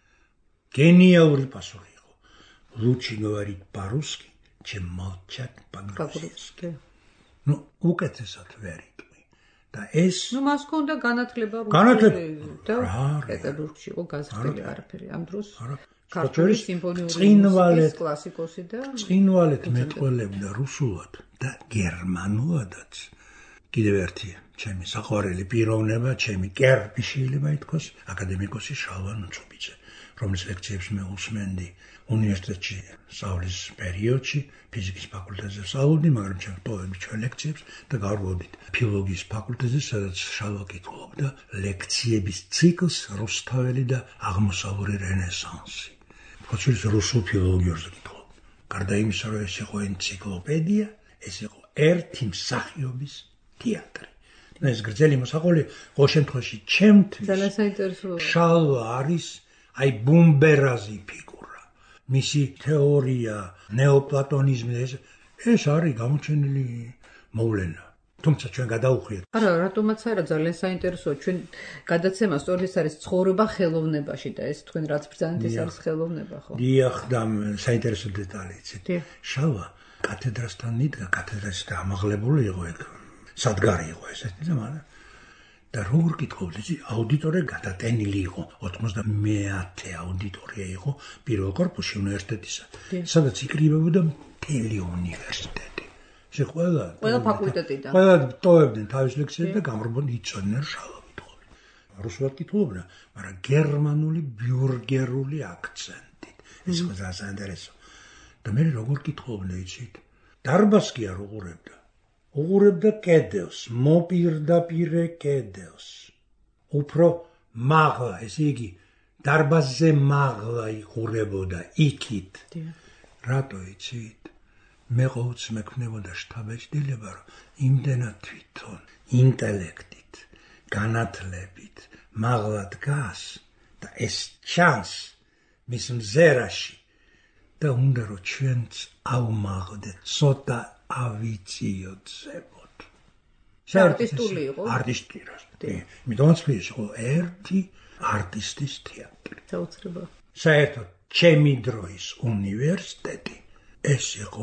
гениальный пасуხი იყო лучше говорить по-русски чем молчать по-грузински ну უკეთესად ვერ იტყვი და ეს ну მას ქონდა განათლება რუსული და პეტერბურგში იყო გაზრდილი არაფერი ამ დროს ქართული სიმფონიური კლასიკოსი და წინვალეთ მეტყველებდა რუსულად და გერმანულადაც კიდევ ერთი ჩემი საყვარელი პიროვნება ჩემი კერპი შეიძლება ითქვას აკადემიკოსი შალვა ნუცუბიძე რომლის ლექციებს მე უსმენდი უნივერსიტეტში სწავლის პერიოდში ფიზიკის ფაკულტეტზე სწავლობდი მაგრამ ჩემ ტოვებდი ჩვენ ლექციებს და გავდივდით ფილოლოგიის ფაკულტეტზე სადაც შალვა კითხულობდა ლექციების ციკლს რუსთაველი და აღმოსავლური რენესანსი ხოჩის რუსულ ფილოლოგიაზე კითხულობდა გარდა იმისა რომ ეს იყო ენციკლოპედია ეს იყო ერთი მსახიობის თეატრი და ეს გრძელი მოსაყოლი ყოველ შემთხვევაში ჩემთვის ძალიან საინტერესოა შალვა არის აი ბუმბერაზი ფიგურა მისი თეორია ნეოპლატონიზმი ეს ეს არის გამოჩენილი მოვლენა თუმცა ჩვენ გადაუხვიეთ არა რატომაც არა ძალიან საინტერესოა ჩვენ გადაცემა სწორედ ეს არის ცხოვრება ხელოვნებაში და ეს თქვენ რაც ბრძანეთ ეს არის ხელოვნება ხო დიახ და საინტერესო დეტალი იცით შალვა კათედრასთან იდგა კათედრაში ამაღლებული იყო ეგ სადგარი იყო ესეთი და მაგრამ და როგორ კითხავდი იცი აუდიტორია გადატენილი იყო ოცდამეათე აუდიტორია იყო პირველ კორპუსში უნივერსიტეტისა სადაც იკრიბებოდა მთელი უნივერსიტეტი შე ყველა ყველა ფაკულტეტიდან ყველა ტოვებდნენ თავის ლექციებს და გამრბონდი იცოდნენ შალვა კითხავდი რუსულად კითხულობდა მაგრამ გერმანული ბიურგერული აქცენტით ეს ყველა საინტერესო და მე როგორ კითხავდი იცით დარბაზს კი არ უყურებდა უყურებდა კედელს, მოპირდაპირე კედელს. უფრო მაღლა, ესე იგი, დარბაზზე მაღლა იყურებოდა იქით. რატო იცით? მე ყოველთვის მექმნებოდა შთაბეჭდილება, რომ იმდენად თვითონ ინტელექტით, განათლებით, მაღლა დგას და ეს ჩანს მის მზერაში და უნდა რომ ჩვენც ავმაღლდეთ ცოტა ავიციოთ ზემოთ. არტისტული იყო. არტისტი რა. მიდონაც იყო ერთი არტისტის თეატრი. საოცრება. საერთოდ ჩემი დროის უნივერსიტეტი ეს იყო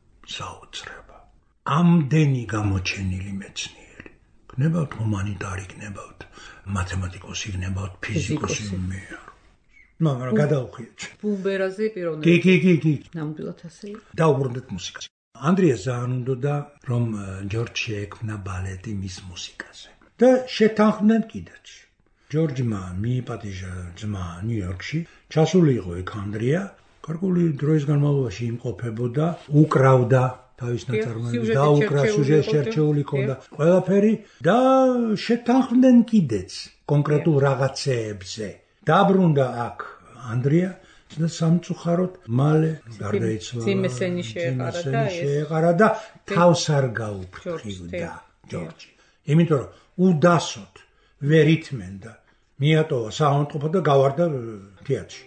საოცრება. ამდენი გამოჩენილი მეცნიერი. გნებავთ ჰუმანიტარი, გნებავთ მათემატიკოსი, გნებავთ ფიზიკოსი მე არ. მაგრამ გადაუხვიეთ. ბუმბერაზი პიროვნები. კი, კი, კი, კი. ნამდვილად ასე. დაუბრუნდეთ მუსიკაზე. ანდრია ძალიან უნდოდა რომ ჯორჯ შეექმნა ბალეტი მის მუსიკაზე და შეთანხმდნენ კიდეც ჯორჯმა მიიპატიჟა ძმა ნიუ-იორკში ჩასული იყო იქ ანდრია კარგული დროის განმავლობაში იმყოფებოდა უკრავდა თავის ნაწარმოებებს და უკრა სიუჟეტი შერჩეული ჰქონდა ყველაფერი და შეთანხმდნენ კიდეც კონკრეტულ რაღაცეებზე დაბრუნდა აქ ანდრია და სამწუხაროდ მალე გარდაიცვალა ძიმესენი შეეყარა და თავს არ გაუფრთხილდა ჯორჯი იმიტომ რომ უდასოდ ვერ ითმენდა მიატოვა საავადმყოფო და გავარდა თეატრში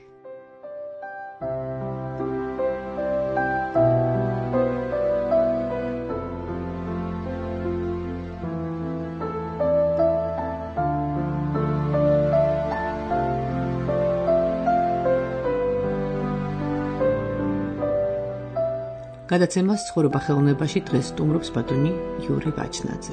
გადაცემას ცხოვრება ხელოვნებაში დღეს სტუმრობს ბატონი იური ვაჩნაძე.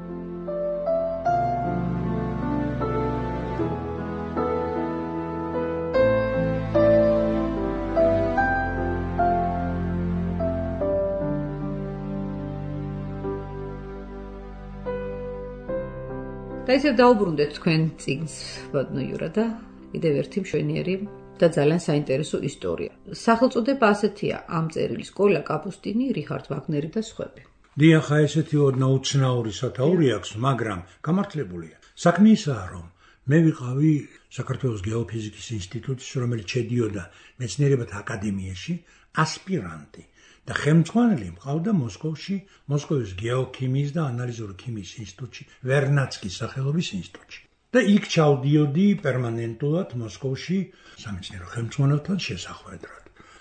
და ისევ დაუბრუნდეთ თქვენ წიგნს ბატონო იურა და კიდევ ერთი მშვენიერი და ძალიან საინტერესო ისტორია. სახელწოდება ასეთია ამ წერილის კოლა კაპუსტინი, რიხარდ ვაგნერი და სხვები. დიახ, ესეთი ოდნავ უცნაური სათაური აქვს, მაგრამ გამართლებულია. საქმე ისაა, რომ მე ვიყავი საქართველოს გეოფიზიკის ინსტიტუტის, რომელიც შედიოდა მეცნიერებათა აკადემიაში, ასპირანტი და ხელმძღვანელი მყავდა მოსკოვში, მოსკოვის გეოქიმიის და ანალიზური ქიმიის ინსტიტუტში, ვერნაცკის სახელობის ინსტიტუტში. და იქ ჩავდიოდი პერმანენტულად მოსკოვში სამეცნიერო ხელმძღვანელთან შესახვედრად.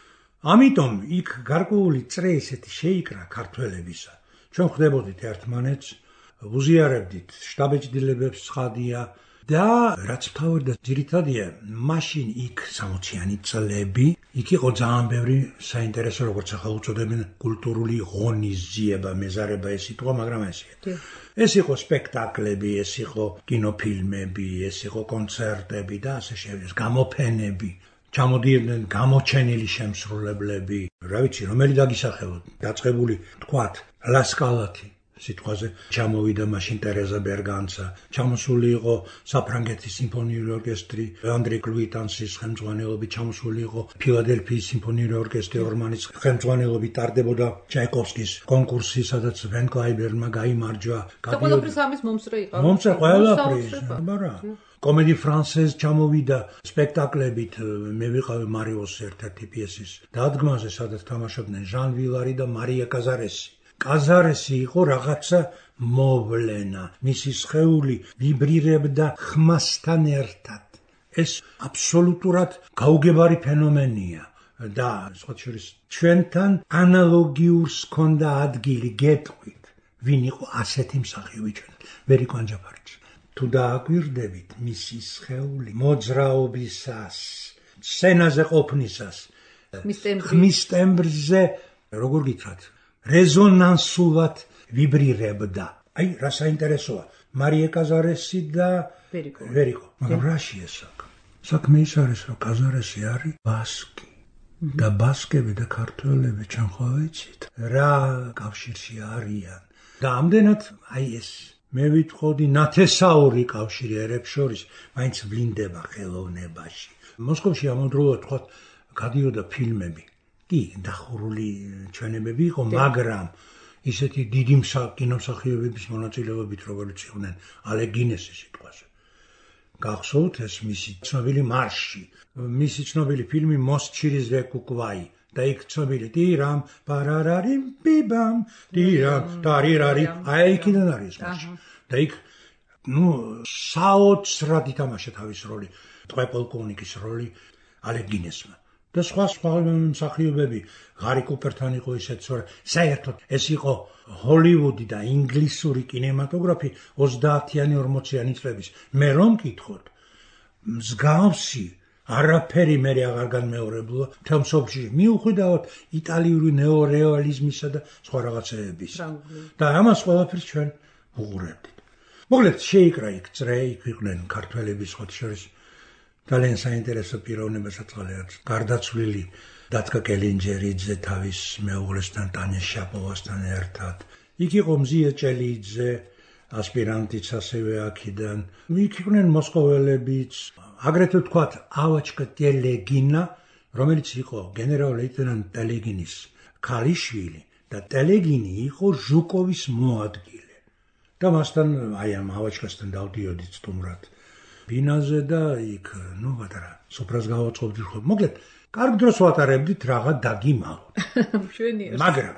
ამიტომ იქ გარკვეული წრე ისეთი შეიკრა ქართველებისა. ჩვენ ხვდებოდით ერთმანეთს, უზიარებდით შტაბეჭდილებებს ცხადია და რაც მთავარი და ძირითადია, მაშინ იქ სამოციანი წლები, იქ იყო ძალიან ბევრი საინტერესო, როგორც ახლა უწოდებენ, კულტურული ღონისძიება, მეზარება ეს სიტყვა, მაგრამ ესეა. ეს იყო სპექტაკლები, ეს იყო კინოფილმები, ეს იყო კონცერტები და ასე შემდეგ, გამოფენები. ჩამოდიოდნენ გამოჩენილი შემსრულებლები, რა ვიცი, რომელი დაგისახელოთ, დაწყებული თქვათ, ლასკალათი სიტყვაზე ჩამოვიდა მაშინ ტერეზა ბერგანცა, ჩამოსული იყო საფრანგეთის სიმფონიური ორკესტრი, ანდრე კლუიტანსის ხელმძღვანელობით, ჩამოსული იყო ფილადელფიის სიმფონიური ორკესტრი ორმანის ხელმძღვანელობით, ტარდებოდა ჩაიკოვსკის კონკურსი, სადაც ვენ კლაიბერმა გაიმარჯვა. და ყველაფრის ამის მომსწრე იყო. მომსწრე ყველაფრის, აბარა. კომედი ფრანსეზ ჩამოვიდა სპექტაკლებით, მე ვიყავი მარიოს ერთ-ერთი პიესის დადგმაზე, სადაც თამაშობდნენ ჟან ვილარი და მარია კაზარესი. კაზარესი იყო რაღაცა მოვლენა, მისი სხეული ვიბრირებდა ხმასთან ერთად. ეს აბსოლუტურად გაუგებარი ფენომენია და სხვა შორის ჩვენთან ანალოგიურს ჰქონდა ადგილი გეტყვით, ვინ იყო ასეთი მსახიობი ჩვენ, ვერიკო ანჯაფარიძე. თუ დააკვირდებით მისი სხეული მოძრაობისას, სცენაზე ყოფნისას, ხმის ტემბრზე, როგორ გითხრათ, რეზონანსულად ვიბრირებდა. აი, რა საინტერესოა, მარია კაზარესი და ვერიკო. მაგრამ რაში ეს საქმე? საქმე ის არის, რომ კაზარესი არის ბასკი. და ბასკები და ქართველები ჩვენ ხო ვიცით, რა კავშირში არიან. და ამდენად აი ეს მე ვიტყოდი ნათესაური კავშირი ერებს შორის, მაინც ვლინდება ხელოვნებაში. მოსკოვში ამავდროულად თქვა გადიოდა ფილმები. კი, დახურული ჩვენებები იყო, მაგრამ ისეთი დიდი კინომსახიობების მონაწილეობით, როგორც იყვნენ ალე გინესის სიტყვაზე. გახსოვთ ეს მისი ცნობილი მარში, მისი ცნობილი ფილმი მოსჩირიზ ვეკუკვაი და იქ ცნობილი ტირამ პარარარიმ ბიბამ ტირამ ტარირარი აი იქიდან არის მარში. და იქ ნუ საოცრად ითამაშა თავის როლი, ტყვეპოლკოვნიკის როლი ალე გინესმა. და სხვა სხვა მსახიობები, ღარი კუპერთან იყო ისეც, რომ საერთოდ ეს იყო ჰოლივუდი და ინგლისური კინემატოგრაფი ოცდაათიანი ორმოციანი წლების. მე რომ მკითხოთ, მსგავსი არაფერი მე აღარ განმეორებულა მთელ მსოფლიოში, მიუხედავად იტალიური ნეორეალიზმისა და სხვა რაღაცეების. და ამას ყველაფერს ჩვენ ვუყურებდით. მოკლედ შეიკრა იქ წრე, იქ იყვნენ ქართველების სხვა შორის ძალიან საინტერესო პიროვნებასაც ყალერაც გარდაცვლილი დათკა კელინჯერიძე თავის მეუღლესთან ტანია შაპოვასთან ერთად. იქ იყო მზია ჭელიძე, ასპირანტიც ასევე აქედან. იქ იყვნენ მოსკოველებიც, აგრეთვე თქვათ ავაჩკა ტელეგინა, რომელიც იყო გენერალ-ლეიტენანტ ტელეგინის ქალიშვილი და ტელეგინი იყო ჟუკოვის მოადგილე. და მასთან აი ამ ავაჩკასთან დავდიოდი სტუმრად ბინაზე და იქ, ნუ ვატარა, სუფრას გავაწყობდით ხოლმე. მოკლედ, კარგ დროს ვატარებდით რაღაც დაგიმალოთ. მშვენიერ. მაგრამ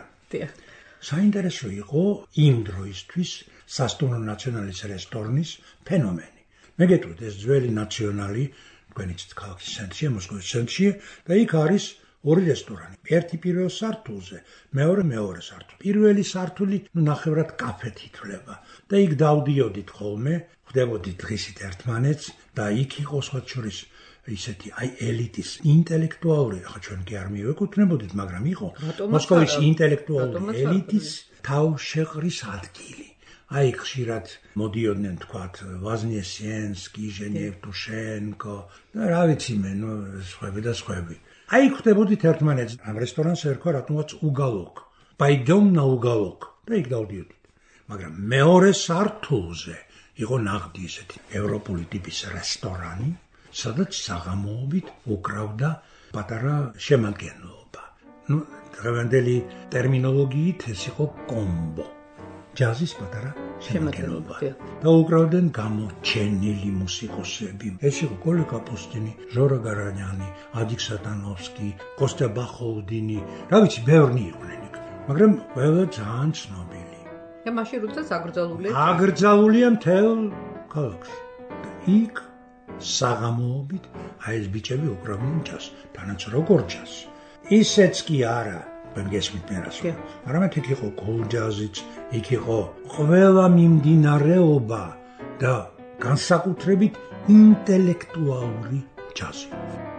საინტერესო იყო იმ დროისთვის სასტუმრო ნაციონალის რესტორნის ფენომენი. მე გეტყვით, ეს ძველი ნაციონალი, თქვენიც ქალაქის ცენტრია, მოსკოვის ცენტრია და იქ არის ორი რესტორანი. ერთი პირველ სართულზე, მეორე მეორე სართულზე. პირველი სართული ნახევრად კაფეთ ითვლება და იქ დავდიოდით ხოლმე, ხვდებოდით დღისით ერთმანეთს და იქ იყო სხვა შორის ისეთი აი ელიტის ინტელექტუალური, ახლა ჩვენ კი არ მივეკუთვნებოდით, მაგრამ იყო მოსკოვის ინტელექტუალური ელიტის თავშეყრის ადგილი. აი ხშირად მოდიოდნენ თქვათ ვაზნიესენსკი, ჟენიევტუშენკო და რა ვიცი მე, ნუ სხვები და სხვები. აი ხვდებოდით ერთმანეთს, ამ რესტორანს ერქვა რატომაც უგალოკ. Пойдем на уголок. და იქ დავდიოდით. მაგრამ მეორე სართულზე იყო ნაღდი ისეთი ევროპული ტიპის რესტორანი, სადაც საღამოობით უკრავდა პატარა შემადგენლობა. ნუ დღევანდელი ტერმინოლოგიით ეს იყო კომბო. ჯაზის პატარა შემადგენლობა. და უკრავდნენ გამოჩენილი მუსიკოსები. ეს იყო კოლე კაპუსტინი, ჟორა გარანიანი, ადიკ სატანოვსკი, კოსტა ბახოლდინი, რა ვიცი, ბევრი იყვნენ იქ. მაგრამ ყველა ძალიან ცნობილი. და მაშინ როდესაც აკრძალულია? აკრძალულია მთელ ქალაქში. და იქ საღამოობით აი ეს ბიჭები უკრავდნენ ჯაზს, თანაც როგორ ჯაზს. ისეც კი არა, გესმით მე რას ვთქვი. არამედ იქ იყო გულჯაზიც, იქ იყო ყველა მიმდინარეობა და განსაკუთრებით ინტელექტუალური ჯაზი.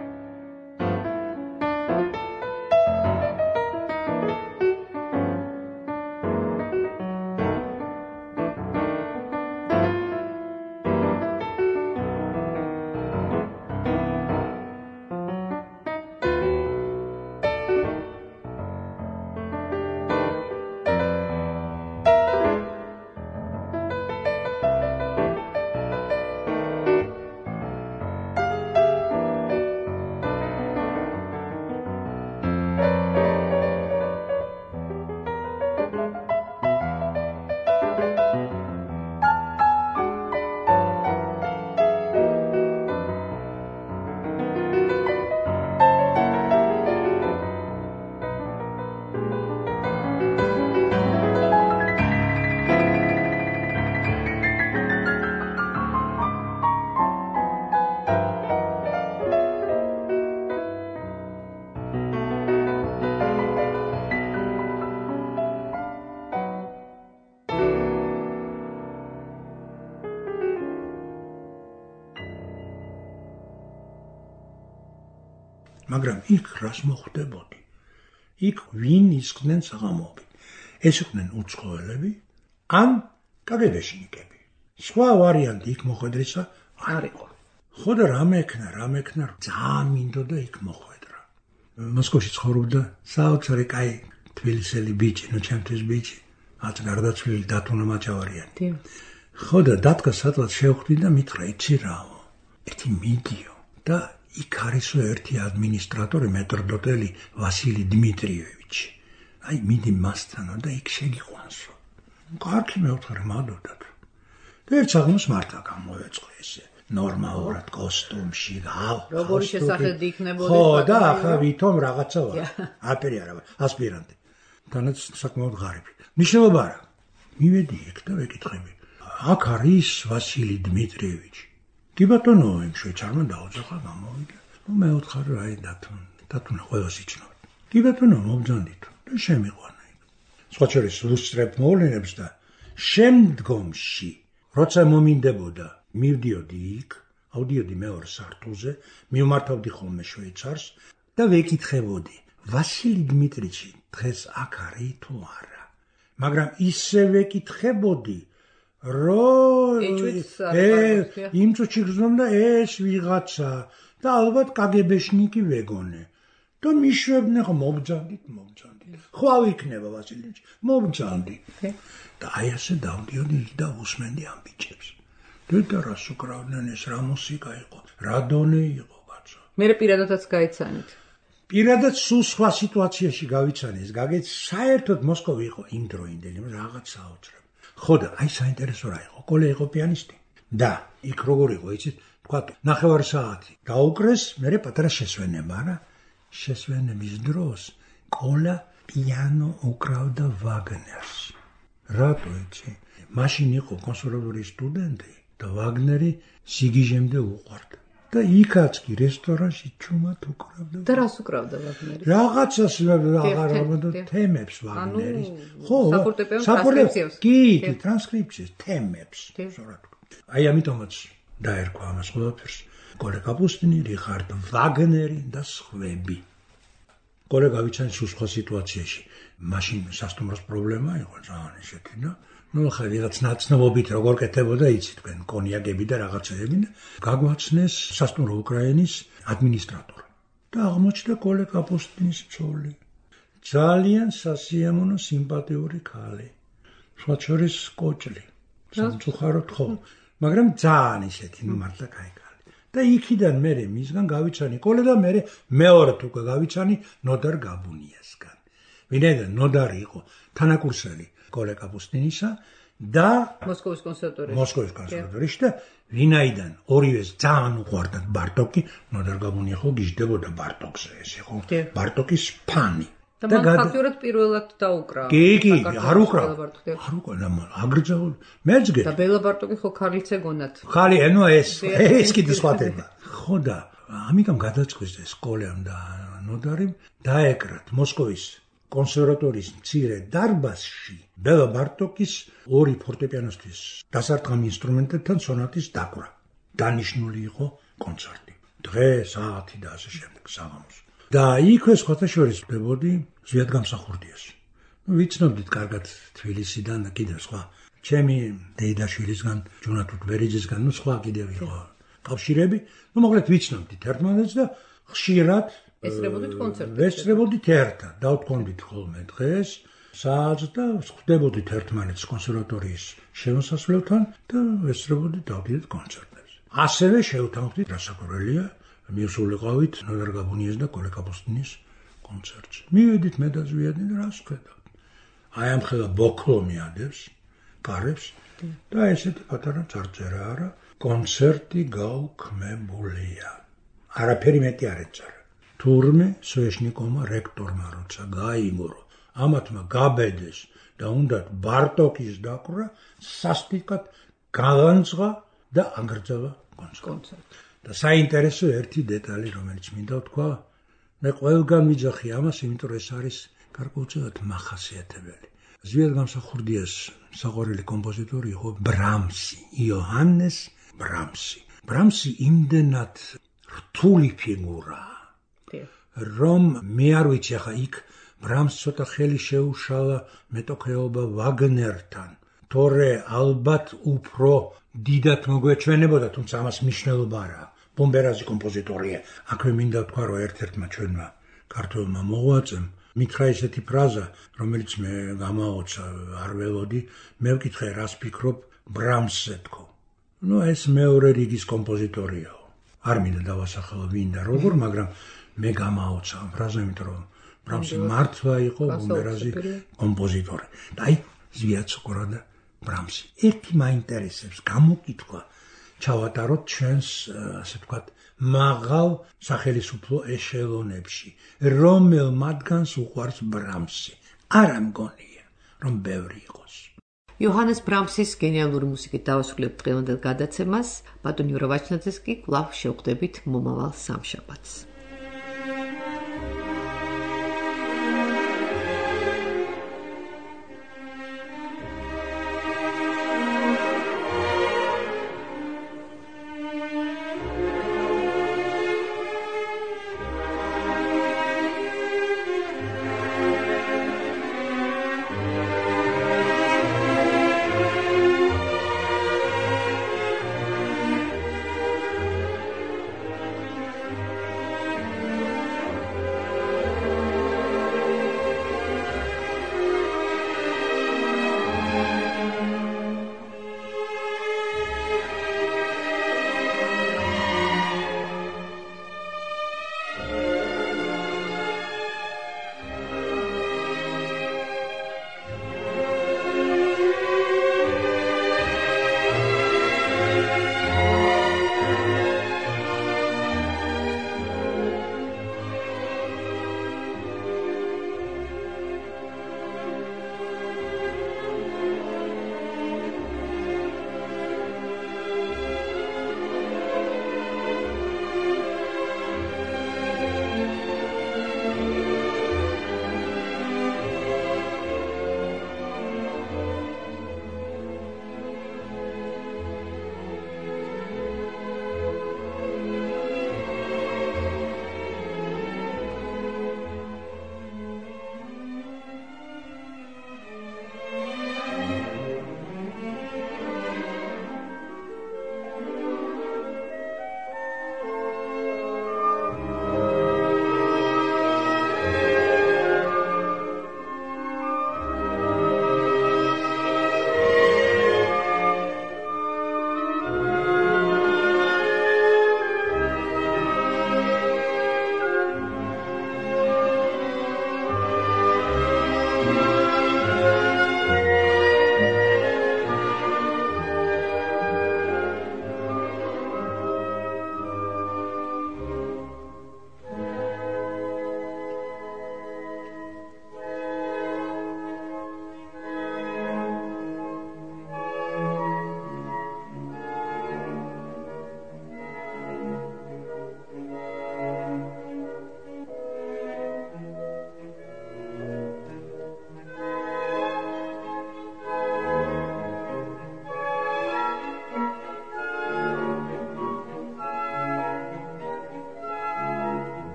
მაგრამ იქ რას მოხდებოდი? იქ ვინ ისხდნენ საღამოობით? ეს იყვნენ უცხოელები ან კაგებეშნიკები. სხვა ვარიანტი იქ მოხვედრისა არ იყო. ხო და რამე ექნა, რამე ექნა, ძალიან მინდოდა იქ მოხვედრა. მოსკოვში ცხოვრობდა საოცარი კაი თბილისელი ბიჭი, ნუ ჩემთვის ბიჭი, ათ გარდაცვლილი დათუნა მაჭავარიანი. ხო და დათკა სადღაც შევხვდი და მითხრა, იცი რაო, ერთი მიდიო და იქ არისო ერთი ადმინისტრატორი მეტრდოტელი ვასილი დმიტრიევიჩი. აი მიდი მასთანო და იქ შეგიყვანსო. კარგი მეუთხარ მადოდათ. და ერთ საღამოს მართა გამოვეწყო ესე. ნორმალურად კოსტუმში, როგორი შესახედი იქნებოდა. ხო და ახლა ვითომ რაღაცა ვარ. აპერი არა, ასპირანტი. თანაც საკმაოდ ღარიბი. მნიშვნელობა არა. მივედი იქ და ვეკითხები. აქ არის ვასილი დმიტრიევიჩი. კი ბატონო, იმ შვეიცარმა დაუძახა გამოვიდა. ნუ მეუთხარ რა დათუნ, დათუნა ყველას იჩნობდა. კი ბატონო, მობძანდით და შემიყვანა იქ. სხვა შორის ვუსწრებ მოვლენებს და შემდგომში, როცა მომინდებოდა, მივდიოდი იქ, ავდიოდი მეორე სართულზე, მივმართავდი ხოლმე შვეიცარს და ვეკითხებოდი, ვასილი დმიტრიჩი დღეს აქ არის თუ არა. მაგრამ ისე ვეკითხებოდი, რომ იმ წუთში გრძნობდა ეს ვიღაცა და ალბათ კაგებეშნიკი ვეგონე. და მიშვებდნენ, ხო მობძანდით, მობძანდით. ხო ავიქნება ვასილიჩი, მობძანდით. და აი ასე დავდიოდი და უსმენდი ამ ბიჭებს. და რას უკრავდნენ, ეს რა მუსიკა იყო, რა დონე იყო, კაცო. მე პირადადაც გაიცანით. პირადად სულ სხვა სიტუაციაში გავიცანი ეს გაგეთ, საერთოდ მოსკოვი იყო იმდროინდელი, რაღაც საოცრად. ხო და აი საინტერესო რა იყო, კოლე იყო პიანისტი. და იქ როგორ იყო, იცით, თქვა ნახევარ საათი გაუკრეს, მერე პატარა შესვენება, არა? შესვენების დროს კოლა პიანო უკრავდა ვაგნერს. რატო იცი? მაშინ იყო კონსერვატორიის სტუდენტი და ვაგნერი სიგიჟემდე უყვარდა. და იქაც კი რესტორანში ჩუმად უკრავდა. და რას უკრავდა ვაგნერი? რაღაცას აღარ ამბობდა თემებს ვაგნერის. ხო, საფორტეპიანო ტრანსკრიფციებს. კი, კი, ტრანსკრიფციის თემებს. აი ამიტომაც დაერქვა ამას ყველაფერს. კოლე კაპუსტინი, რიხარდ ვაგნერი და სხვები. კოლე გავიცანი სულ სხვა სიტუაციაში. მაშინ სასტუმროს პრობლემა იყო ძალიან ისეთი და ნუ ხა ვიღაც ნაცნობობით როგორ კეთებოდა იცი თქვენ კონიაგები და რაღაცეები და გაგვაცნეს სასტუმრო უკრაინის ადმინისტრატორი. და აღმოჩნდა კოლე კაპუსტინის ცოლი. ძალიან სასიამოვნო სიმპათიური ქალი. სხვა შორის კოჭლი. სამწუხაროდ ხო, მაგრამ ძალიან ისეთი მართლა кай ქალი. და იქიდან მე მისგან გავიცანი კოლე და მე მეორედ უკვე გავიცანი ნოდარ გაბუნიასგან. ვინაიდან ნოდარი იყო თანაკურსელი კოლე კაპუსტინისა და მოსკოვის კონსერვატორიაში. მოსკოვის კონსერვატორიაში და ვინაიდან ორივეს ძალიან უყვარდათ ბარტოკი, ნოდარ გაბუნია ხო გიждდებოდა ბარტოკზე, ეს იყო ბარტოკის ფანი. და მან ფაქტურად პირველად დაუკრა. კი, კი, არ უკრა. არ უკრა, აგრძელო. მეძგე. და ბელა ბარტოკი ხო ქალიც ეგონათ. ხალი, ანუ ეს, ეს კიდე სხვა თემა. ხო და ამიტომ გადაწყვიტეს სკოლამ და ნოდარიმ დაეკრათ მოსკოვის კონსერვატორიის მცირე დარბაზში ბელა ბარტოკის ორი ფორტეპიანოსთვის დასარტყამ ინსტრუმენტებთან სონატის დაკვრა. დანიშნული იყო კონცერტი. დღე, საათი და ასე შემდეგ საღამოს. და იქვე სხვათა შორის ვდებოდი ზვიადგამსახურდიას. ნუ ვიცნობდით კარგად თბილისიდან და კიდევ სხვა. ჩემი დეიდაშვილისგან, ჯონათუ ვერიძისგან, ნუ სხვა კიდევ იყო კავშირები. ნუ მოკლედ ვიცნობდით ერთმანეთს და ხშირად ესწრებოდით კონცერტებს. ესწრებოდით ერთად, დავთქვამდით ხოლმე დღეს, საათს და ხვდებოდით ერთმანეთს კონსერვატორიის შემოსასვლელთან და ესწრებოდით დავდიდეთ კონცერტებს. ასევე შევთანხმდით რასაკვირველია, მივსულიყავით ნოდარ გაბუნიას და კოლე კაპუსტინის კონცერტს. მივედით მე და ზვიადი და რას ვხედავთ. აი ამ ხელა ბოქლო მიადებს, კარებს და ესეთი პატარა წარწერა არა, კონცერტი გაუქმებულია. არაფერი მეტი არ ეწარა. თურმე სვეშნიკოვმა რექტორმა როცა გაიმურო, ამათმა გაბედეს და უნდათ ბარტოკის დაკვრა, სასტიკად გაგანძღა და აგრძელა კონცერტი. და საინტერესო ერთი დეტალი, რომელიც მინდა ვთქვა, მე ყველგან მიძახი ამას, იმიტომ რომ ეს არის გარკვეულწილად მახასიათებელი. ზვიადგამსახურდიას საყვარელი კომპოზიტორი იყო ბრამსი, იოჰანეს ბრამსი. ბრამსი იმდენად რთული ფიგურაა, რომ მე არ ვიცი ახლა იქ ბრამს ცოტა ხელი შეუშალა მეტოქეობა ვაგნერთან, თორე ალბათ უფრო დიდად მოგვეჩვენებოდა, თუმცა ამას მნიშვნელობა არა. ბომბერაზი კომპოზიტორია. აქვე მინდა ვთქვა, რომ ერთ-ერთმა ჩვენმა ქართველმა მოღვაწემ მითხრა ესეთი ფრაზა, რომელიც მე გამაოცა, არ ველოდი, მე ვკითხე, რას ფიქრობ ბრამსზე თქო. ნუ ეს მეორე რიგის კომპოზიტორიაო. არ მინდა დავასახელო ვინ და როგორ, მაგრამ მე გამაოცა ამ ფრაზა, იმიტომ რომ ბრამსი მართლა იყო ბომბერაზი კომპოზიტორი. და აი ზვიაცოყრა და ბრამსი. ერთი მაინტერესებს გამოკითხვა ჩავატაროთ ჩვენს, ასე ვთქვათ, მაღალ სახელისუფლო ეშელონებში, რომელ მათგანს უყვარს ბრამსი. არა მგონია, რომ ბევრი იყოს. იოჰანეს ბრამსის გენიალური მუსიკით დავასრულებთ დღევანდელ გადაცემას. ბატონ იურა ვაჩნაძეს კი კვლავ შევხვდებით მომავალ სამშაბათს.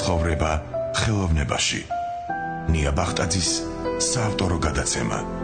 ცხოვრება ხელოვნებაში. ნია ბახტაძის საავტორო გადაცემა.